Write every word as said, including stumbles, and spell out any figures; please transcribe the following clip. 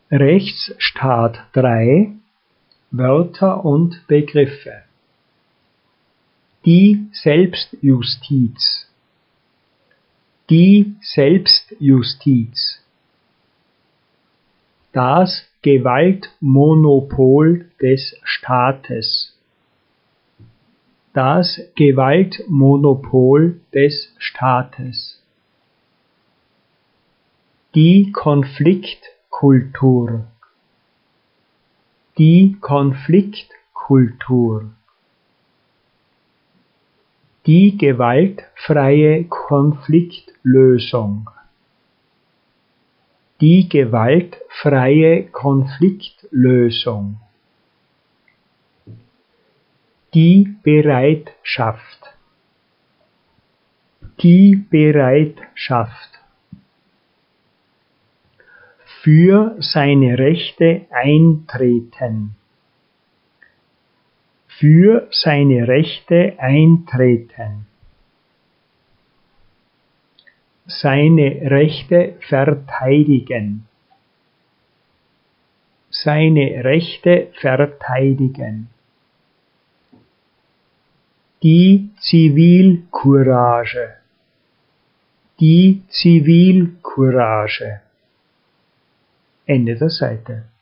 Rechtsstaat drei Wörter und Begriffe. Die Selbstjustiz. Die Selbstjustiz. Das Gewaltmonopol des Staates. Das Gewaltmonopol des Staates. Die Konfliktkultur. Die Konfliktkultur. Die gewaltfreie Konfliktlösung. Die gewaltfreie Konfliktlösung. Die Bereitschaft. Die Bereitschaft. Für seine Rechte eintreten. Für seine Rechte eintreten. Seine Rechte verteidigen. Seine Rechte verteidigen. Die Zivilcourage. Die Zivilcourage. Ende der Seite.